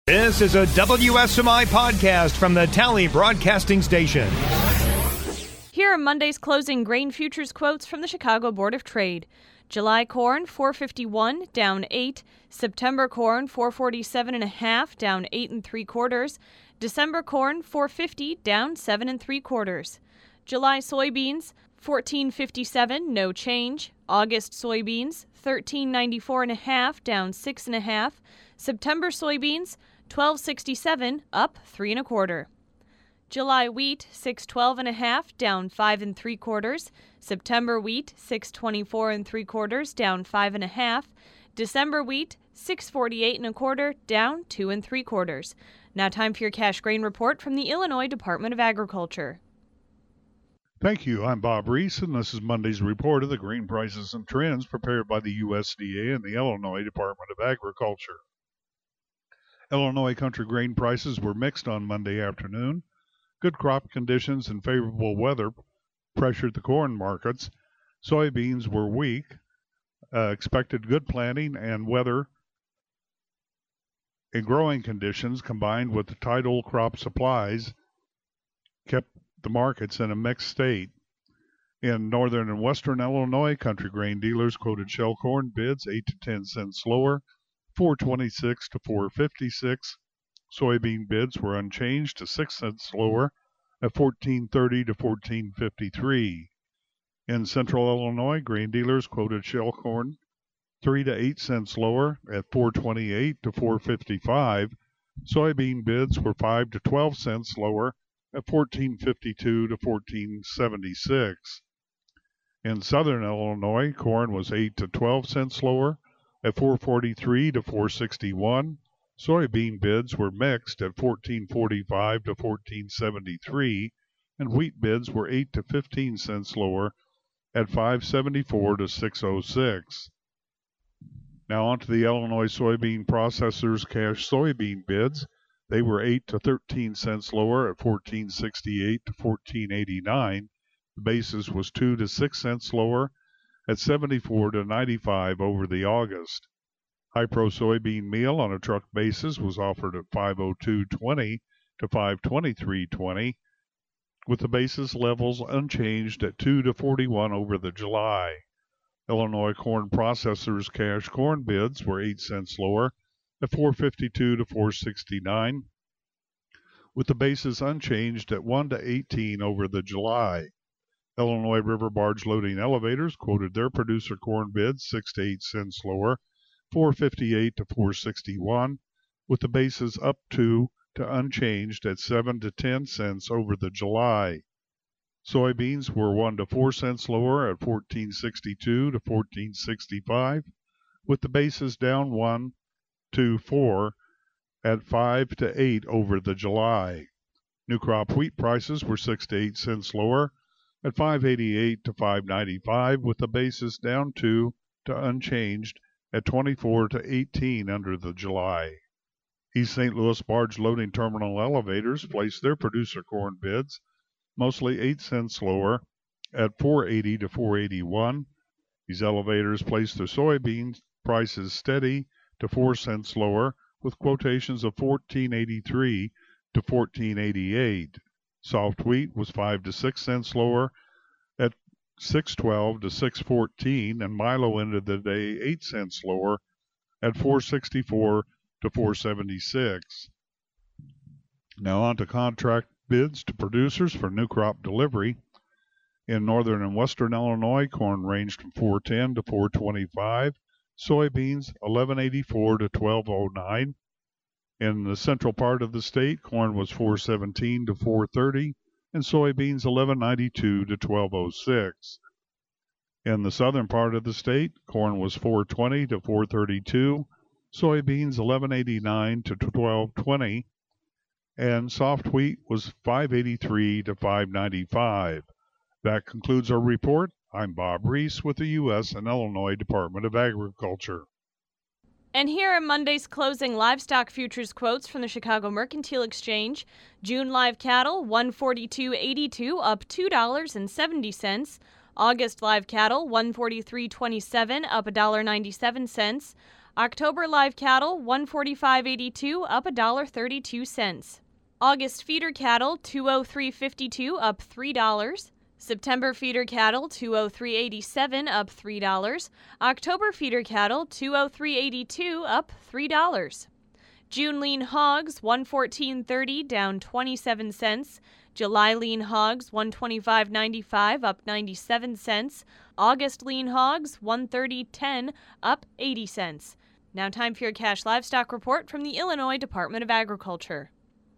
This is a WSMI podcast from the Tally Broadcasting Station. Here are Monday's closing grain futures quotes from the Chicago Board of Trade. July corn, $4.51, down 8. September corn, $4.47.5, down 8 3/4. December corn, $4.50, down 7 3/4. July soybeans, $14.57, no change. August soybeans, $13.94.5, down 6.5. September soybeans, $12.67, up 3 1/4. July wheat, $6.12.5, down 5 3/4. September wheat, $6.24 3/4, down 5 1/2. December wheat, $6.48 1/4, down 2 3/4. Now time for your cash grain report from the Illinois Department of Agriculture. Thank you. I'm Bob Reese, and this is Monday's report of the grain prices and trends prepared by the USDA and the Illinois Department of Agriculture. Illinois country grain prices were mixed on Monday afternoon. Good crop conditions and favorable weather pressured the corn markets. Soybeans were weak. Expected good planting and weather and growing conditions combined with the tidal crop supplies kept the markets in a mixed state. In northern and western Illinois, country grain dealers quoted shell corn bids 8 to 10 cents lower, $4.26 to $4.56. Soybean bids were unchanged to 6 cents lower at $14.30 to $14.53. In central Illinois, grain dealers quoted shell corn 3 to 8 cents lower at $4.28 to $4.55. Soybean bids were 5 to 12 cents lower at $14.52 to $14.76. In southern Illinois, corn was 8 to 12 cents lower at $4.43 to $4.61. Soybean bids were mixed at $14.45 to $14.73, and wheat bids were 8 to 15 cents lower at $5.74 to $6.06. Now on to the Illinois soybean processors' cash soybean bids. They were 8 to 13 cents lower at $14.68 to $14.89. The basis was 2 to 6 cents lower at $74 to $95 over the August. High-Pro soybean meal on a truck basis was offered at $502.20 to $523.20, with the basis levels unchanged at 2 to 41 over the July. Illinois corn processors' cash corn bids were 8 cents lower at $4.52 to $4.69, with the basis unchanged at 1 to 18 over the July. Illinois river barge loading elevators quoted their producer corn bids 6 to 8 cents lower, $4.58 to $4.61, with the basis up to unchanged at 7 to 10 cents over the July. Soybeans were 1 to 4 cents lower at $14.62 to $14.65, with the basis down 1 to 4 at 5 to 8 over the July. New crop wheat prices were 6 to 8 cents lower at $5.88 to $5.95, with the basis down 2 to unchanged at 24 to 18 under the July. East St. Louis barge loading terminal elevators placed their producer corn bids mostly 8 cents lower at $4.80 to $4.81. These elevators placed their soybean prices steady to 4 cents lower, with quotations of $14.83 to $14.88. Soft wheat was 5 to 6 cents lower at $6.12 to $6.14, and Milo ended the day 8 cents lower at $4.64 to $4.76. Now on to contract bids to producers for new crop delivery. In northern and western Illinois, corn ranged from $4.10 to $4.25, soybeans $11.84 to $12.09. In the central part of the state, corn was $4.17 to $4.30, and soybeans $11.92 to $12.06. In the southern part of the state, corn was $4.20 to $4.32, soybeans $11.89 to $12.20, and soft wheat was $5.83 to $5.95. That concludes our report. I'm Bob Reese with the U.S. and Illinois Department of Agriculture. And here are Monday's closing livestock futures quotes from the Chicago Mercantile Exchange. June live cattle, $142.82, up $2.70. August live cattle, $143.27, up $1.97. October live cattle, $145.82, up $1.32. August feeder cattle, $203.52, up $3. September feeder cattle, $203.87, up $3. October feeder cattle, $203.82, up $3. June lean hogs, $114.30, down 27 cents. July lean hogs, $125.95, up 97 cents. August lean hogs, $130.10, up 80 cents. Now time for your cash livestock report from the Illinois Department of Agriculture.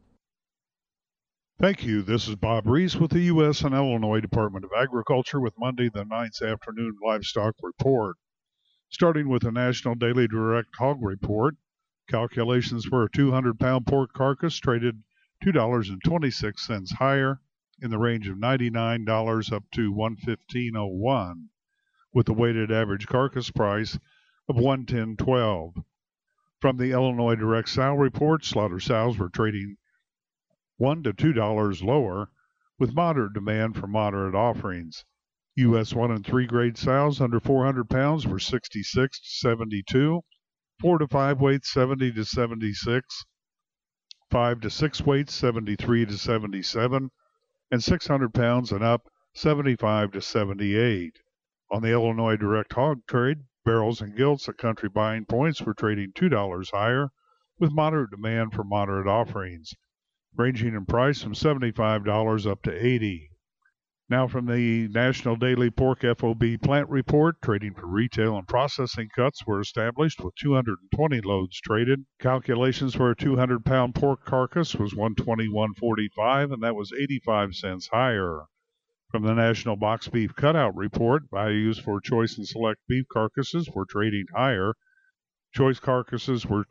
Thank you. This is Bob Reese with the U.S. and Illinois Department of Agriculture with Monday the 9th afternoon livestock report. Starting with the National Daily Direct Hog Report, calculations for a 200-pound pork carcass traded $2.26 higher in the range of $99 up to $115.01, with a weighted average carcass price of $110.12. From the Illinois Direct Sow Report, slaughter sows were trading $1 to $2 lower, with moderate demand for moderate offerings. U.S. 1 and 3 grade sows under 400 pounds were 66 to 72, 4 to 5 weights 70 to 76, 5 to 6 weights 73 to 77, and 600 pounds and up 75 to 78. On the Illinois Direct Hog Trade, barrels and gilts at country buying points were trading $2 higher, with moderate demand for moderate offerings, ranging in price from $75 up to $80. Now from the National Daily Pork FOB Plant Report, trading for retail and processing cuts were established with 220 loads traded. Calculations for a 200-pound pork carcass was $121.45, and that was 85 cents higher. From the National Box Beef Cutout Report, values for choice and select beef carcasses were trading higher. Choice carcasses were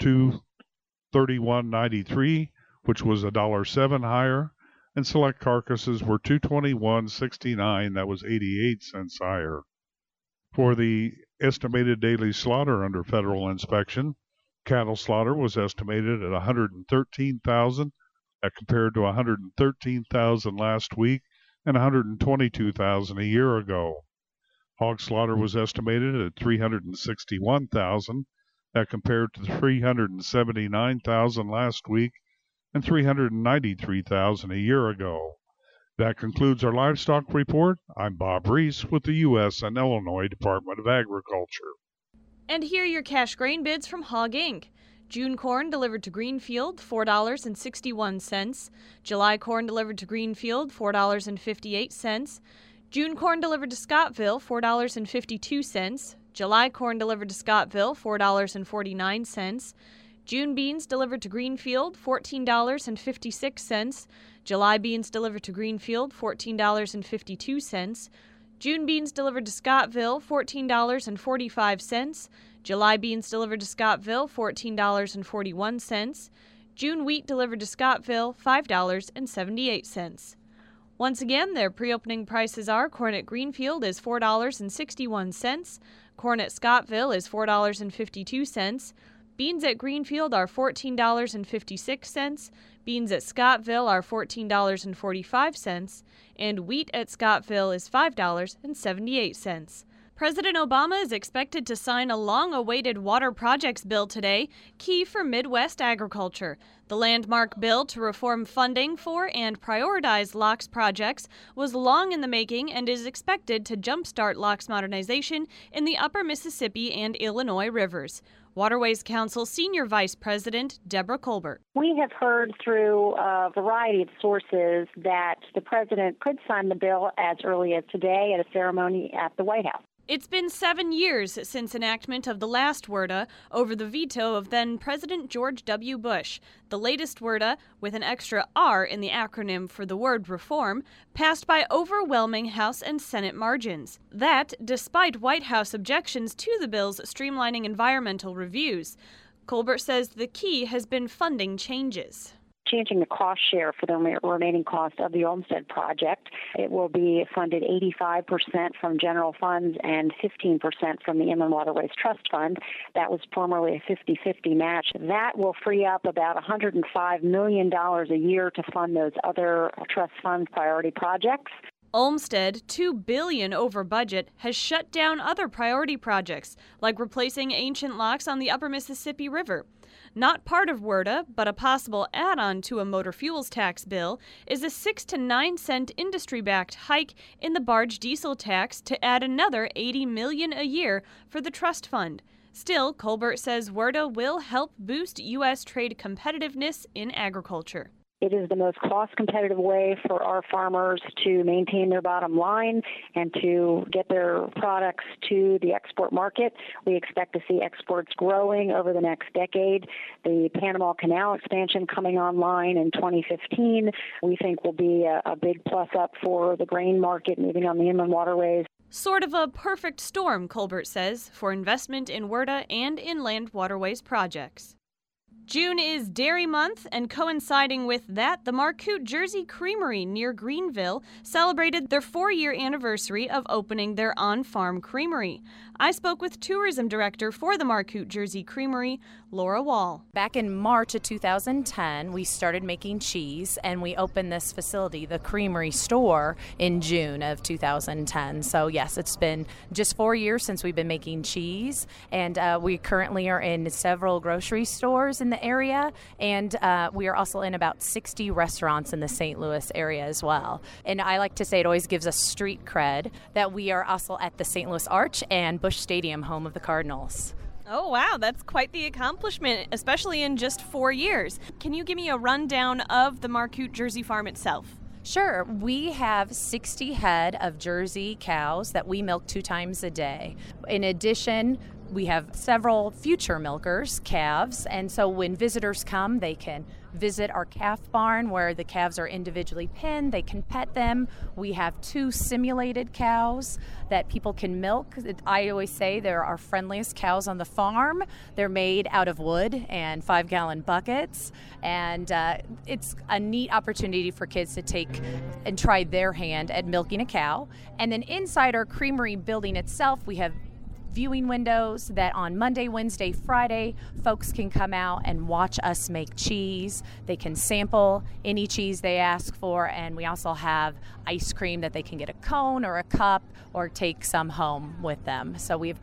$231.93, which was $1.07 higher, and select carcasses were $221.69, that was 88 cents higher. For the estimated daily slaughter under federal inspection, cattle slaughter was estimated at 113,000, that compared to 113,000 last week and 122,000 a year ago. Hog slaughter was estimated at 361,000, that compared to 379,000 last week and 393,000 a year ago. That concludes our livestock report. I'm Bob Reese with the U.S. and Illinois Department of Agriculture. And here are your cash grain bids from Hog Inc. June corn delivered to Greenfield, $4.61. July corn delivered to Greenfield, $4.58. June corn delivered to Scottville, $4.52. July corn delivered to Scottville, $4.49. June beans delivered to Greenfield, $14.56. July beans delivered to Greenfield, $14.52. June beans delivered to Scottville, $14.45. July beans delivered to Scottville, $14.41. June wheat delivered to Scottville, $5.78. Once again, their pre-opening prices are: corn at Greenfield is $4.61, corn at Scottville is $4.52, beans at Greenfield are $14.56, beans at Scottville are $14.45, and wheat at Scottville is $5.78. President Obama is expected to sign a long-awaited water projects bill today, key for Midwest agriculture. The landmark bill to reform funding for and prioritize locks projects was long in the making and is expected to jumpstart locks modernization in the upper Mississippi and Illinois rivers. Waterways Council Senior Vice President Deborah Colbert. We have heard through a variety of sources that the president could sign the bill as early as today at a ceremony at the White House. It's been 7 years since enactment of the last WRDA over the veto of then-President George W. Bush. The latest WRDA, with an extra R in the acronym for the word reform, passed by overwhelming House and Senate margins. That, despite White House objections to the bill's streamlining environmental reviews. Colbert says the key has been funding changes. Changing the cost share for the remaining cost of the Olmsted project. It will be funded 85% from general funds and 15% from the Inland Waterways Trust Fund. That was formerly a 50-50 match. That will free up about $105 million a year to fund those other trust fund priority projects. Olmsted, $2 billion over budget, has shut down other priority projects, like replacing ancient locks on the upper Mississippi River. Not part of WRDA, but a possible add-on to a motor fuels tax bill, is a 6 to 9 cent industry-backed hike in the barge diesel tax to add another $80 million a year for the trust fund. Still, Colbert says WRDA will help boost U.S. trade competitiveness in agriculture. It is the most cost-competitive way for our farmers to maintain their bottom line and to get their products to the export market. We expect to see exports growing over the next decade. The Panama Canal expansion coming online in 2015, we think will be a big plus-up for the grain market moving on the inland waterways. Sort of a perfect storm, Colbert says, for investment in WRDA and inland waterways projects. June is Dairy Month, and coinciding with that, the Marcoute Jersey Creamery near Greenville celebrated their 4-year anniversary of opening their on-farm creamery. I spoke with tourism director for the Marcoute Jersey Creamery, Laura Wall. Back in March of 2010, we started making cheese, and we opened this facility, the Creamery store, in June of 2010. So yes, it's been just 4 years since we've been making cheese, and we currently are in several grocery stores in the area, and we are also in about 60 restaurants in the St. Louis area as well. And I like to say it always gives us street cred that we are also at the St. Louis Arch and Busch Stadium, home of the Cardinals. Oh, wow, that's quite the accomplishment, especially in just 4 years. Can you give me a rundown of the Marcoute Jersey Farm itself? Sure. We have 60 head of Jersey cows that we milk 2 times a day. In addition, we have several future milkers, calves, and so when visitors come, they can visit our calf barn where the calves are individually pinned. They can pet them. We have 2 simulated cows that people can milk. I always say they're our friendliest cows on the farm. They're made out of wood and 5-gallon buckets, and it's a neat opportunity for kids to take and try their hand at milking a cow. And then inside our creamery building itself, we have viewing windows that on Monday, Wednesday, Friday, folks can come out and watch us make cheese. They can sample any cheese they ask for, and we also have ice cream that they can get a cone or a cup or take some home with them. So we've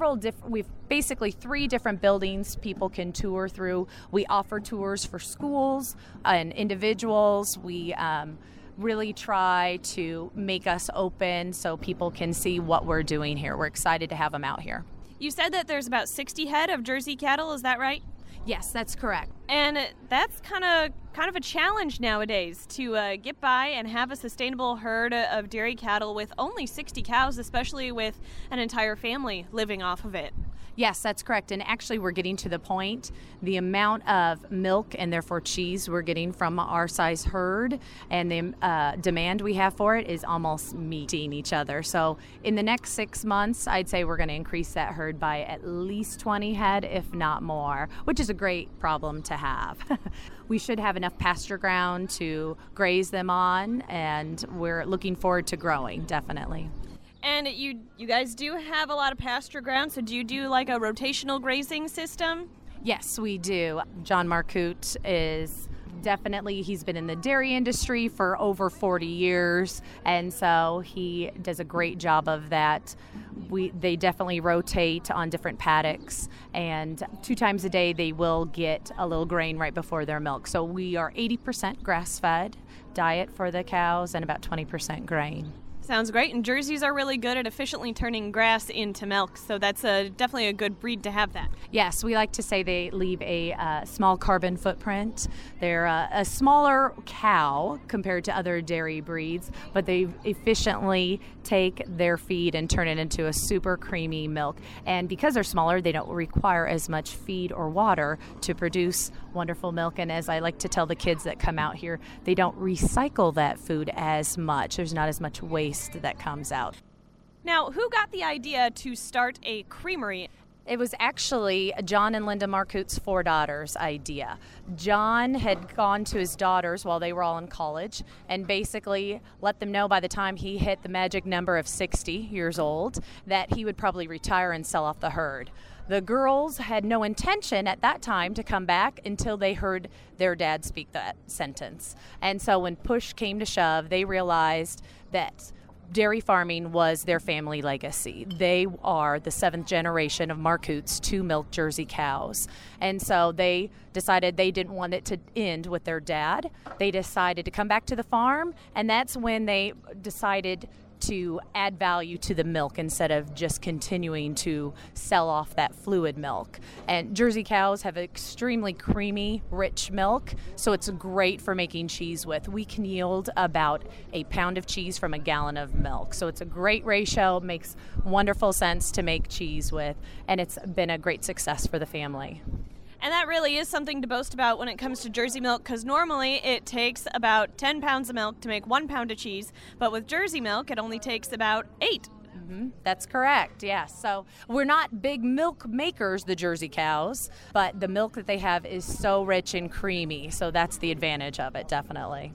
basically 3 different buildings people can tour through. We offer tours for schools and individuals. We really try to make us open so people can see what we're doing here. We're excited to have them out here. You said that there's about 60 head of Jersey cattle, is that right? Yes, that's correct. And that's kind of a challenge nowadays to get by and have a sustainable herd of dairy cattle with only 60 cows, especially with an entire family living off of it. Yes, that's correct. And actually, we're getting to the point, the amount of milk and therefore cheese we're getting from our size herd and the demand we have for it is almost meeting each other. So in the next 6 months, I'd say we're going to increase that herd by at least 20 head, if not more, which is a great problem to have. We should have enough pasture ground to graze them on, and we're looking forward to growing, definitely. And you guys do have a lot of pasture ground, so do you do like a rotational grazing system? Yes, we do. John Marcoute is definitely, he's been in the dairy industry for over 40 years, and so he does a great job of that. They definitely rotate on different paddocks, and 2 times a day they will get a little grain right before their milk. So we are 80% grass-fed diet for the cows and about 20% grain. Sounds great, and Jerseys are really good at efficiently turning grass into milk, so that's definitely a good breed to have that. Yes, we like to say they leave a small carbon footprint. They're a smaller cow compared to other dairy breeds, but they efficiently take their feed and turn it into a super creamy milk. And because they're smaller, they don't require as much feed or water to produce wonderful milk. And as I like to tell the kids that come out here, they don't recycle that food as much. There's not as much waste that comes out. Now, who got the idea to start a creamery? It was actually John and Linda Marcoute's 4 daughters' idea. John had gone to his daughters while they were all in college and basically let them know by the time he hit the magic number of 60 years old that he would probably retire and sell off the herd. The girls had no intention at that time to come back until they heard their dad speak that sentence. And so when push came to shove, they realized that dairy farming was their family legacy. They are the 7th generation of Marcoots to milk Jersey cows. And so they decided they didn't want it to end with their dad. They decided to come back to the farm, and that's when they decided to add value to the milk instead of just continuing to sell off that fluid milk. And Jersey cows have extremely creamy, rich milk, so it's great for making cheese with. We can yield about a pound of cheese from a gallon of milk. So it's a great ratio, makes wonderful sense to make cheese with, and it's been a great success for the family. And that really is something to boast about when it comes to Jersey milk, because normally it takes about 10 pounds of milk to make 1 pound of cheese, but with Jersey milk, it only takes about 8. That's correct, yes. So we're not big milk makers, the Jersey cows, but the milk that they have is so rich and creamy, so that's the advantage of it, definitely.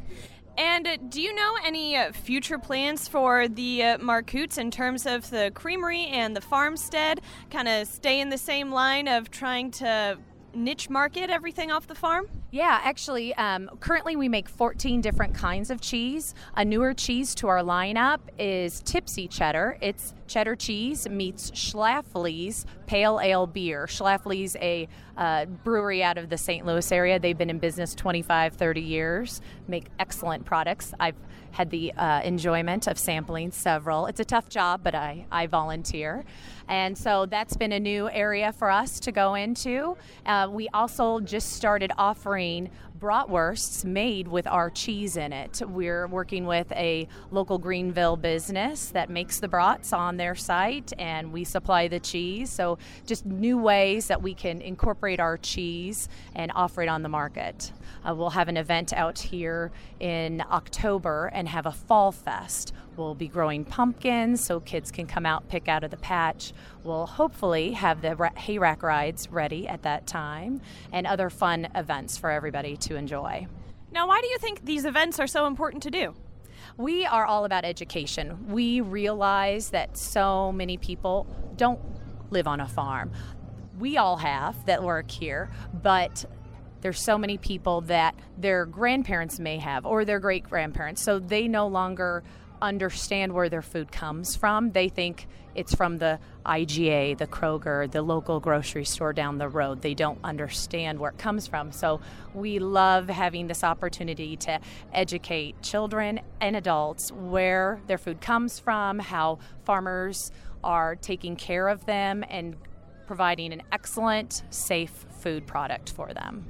And do you know any future plans for the Marcoots in terms of the creamery and the farmstead? Kind of stay in the same line of trying to niche market everything off the farm? Yeah, actually, currently we make 14 different kinds of cheese. A newer cheese to our lineup is Tipsy Cheddar. It's cheddar cheese meets Schlafly's Pale Ale Beer. Schlafly's a brewery out of the St. Louis area. They've been in business 25, 30 years, make excellent products. I've had the enjoyment of sampling several. It's a tough job, but I volunteer. And so that's been a new area for us to go into. We also just started offering bratwursts made with our cheese in it. We're working with a local Greenville business that makes the brats on their site, and we supply the cheese. So just new ways that we can incorporate our cheese and offer it on the market. We'll have an event out here in October and have a fall fest. We'll be growing pumpkins so kids can come out, pick out of the patch. We'll hopefully have the hay rack rides ready at that time and other fun events for everybody to enjoy. Now, why do you think these events are so important to do? We are all about education. We realize that so many people don't live on a farm. We all have that work here, but there's so many people that their grandparents may have or their great-grandparents, so they no longer understand where their food comes from. They think it's from the IGA, the Kroger, the local grocery store down the road. They don't understand where it comes from. So we love having this opportunity to educate children and adults where their food comes from, how farmers are taking care of them and providing an excellent, safe food product for them.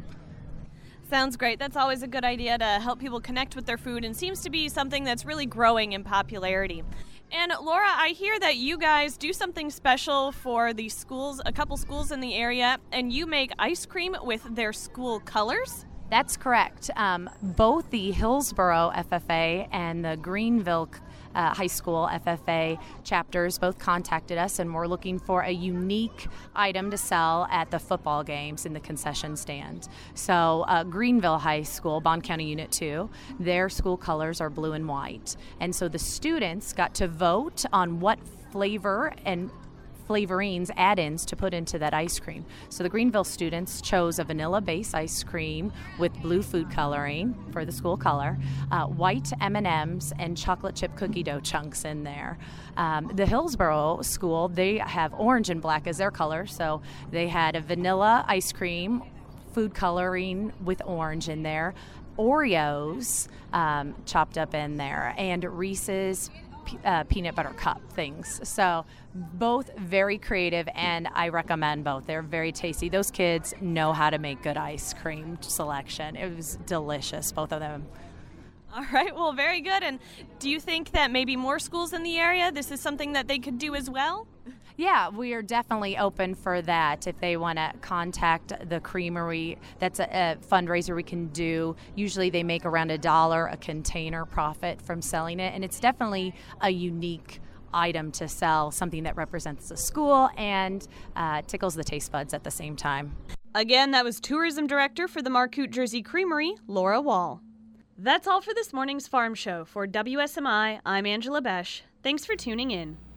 Sounds great. That's always a good idea to help people connect with their food, and seems to be something that's really growing in popularity. And Laura, I hear that you guys do something special for the schools, a couple schools in the area, and you make ice cream with their school colors? That's correct. Both the Hillsborough FFA and the Greenville High School FFA chapters both contacted us, and we're looking for a unique item to sell at the football games in the concession stand. So Greenville High School, Bond County Unit 2, their school colors are blue and white. And so the students got to vote on what flavor and flavorings, add-ins to put into that ice cream. So the Greenville students chose a vanilla base ice cream with blue food coloring for the school color, white M&Ms, and chocolate chip cookie dough chunks in there. The Hillsborough school, they have orange and black as their color, so they had a vanilla ice cream, food coloring with orange in there, Oreos chopped up in there, and Reese's peanut butter cup things. So both very creative, and I recommend both. They're very tasty. Those kids know how to make good ice cream selection. It was delicious, both of them. All right, well, very good. And do you think that maybe more schools in the area, this is something that they could do as well? Yeah, we are definitely open for that. If they want to contact the creamery, that's a fundraiser we can do. Usually they make around $1 a container profit from selling it, and it's definitely a unique item to sell, something that represents the school and tickles the taste buds at the same time. Again, that was Tourism Director for the Marcoot Jersey Creamery, Laura Wall. That's all for this morning's Farm Show. For WSMI, I'm Angela Besch. Thanks for tuning in.